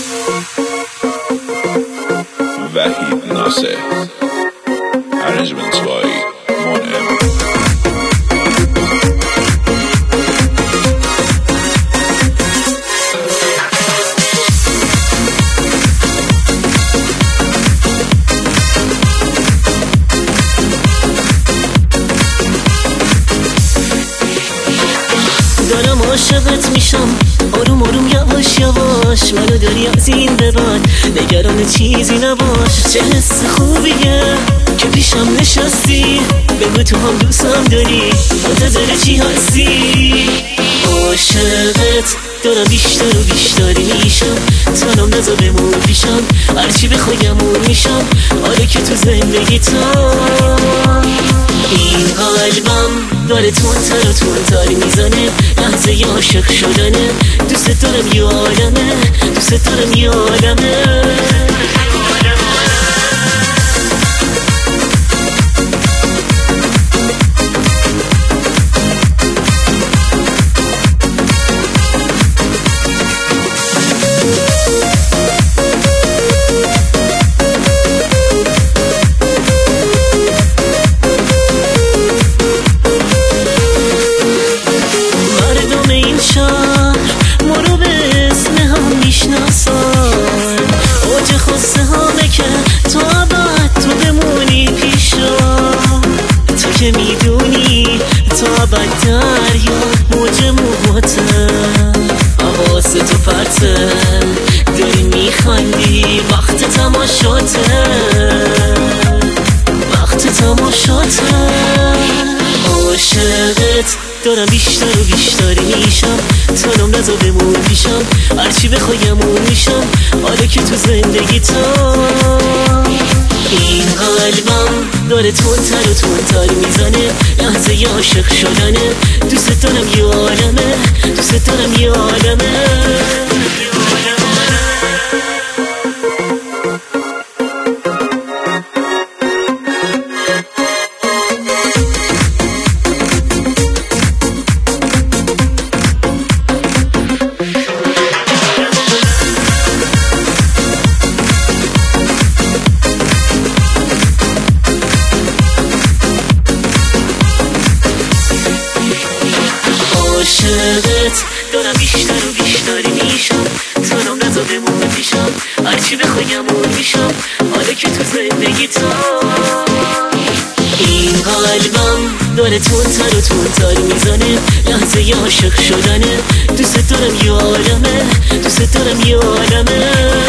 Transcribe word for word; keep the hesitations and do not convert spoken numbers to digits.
وحید ناصر Arrangements by Monem. دارم عاشقت میشم آروم آروم یواش یواش منو داری از این به بعد نگران چیزی نباش چه حس خوبیه که پیشم نشستی بگو تو هم دوستم داری منتظر چی هستی عاشقت دارم بیشتر و بیشتر میشم تنم نزا بمون پیشم هرچی بخوایم اون میشم آره که تو زندگی تا این قلبم داره تونتر و تونتر میزنه لحظه عاشق شدنه دوست دارم یه عالمه دوست دارم یه عالمه اوج خواسته همه که تو ابد تو بمونی پیشم تو که میدونی تو ابد دریا موج موهاته حواس تو پرته داری میخندی وقت تماشاته وقت تماشاته عاشقت دارم بیشتر و بیشتر میشم تنم نزا بمون پیشم هرچی بخوایم اون میشم حالا که تو زندگی تا این قلبم داره تونتر و تونتر میزنه لحظه عاشق شدنه دوست دارم یه عالمه دوست دارم یه عالمه عاشقت دارم بیشتر و بیشتر میشم تنم نزا بمون پیشم هرچی بخوایم اون میشم حالا که تو زندگی تا این قلبم داره تونتر و تونتر میزنه لحظه عاشق شدنه دوست دارم یه عالمه دوست دارم یه عالمه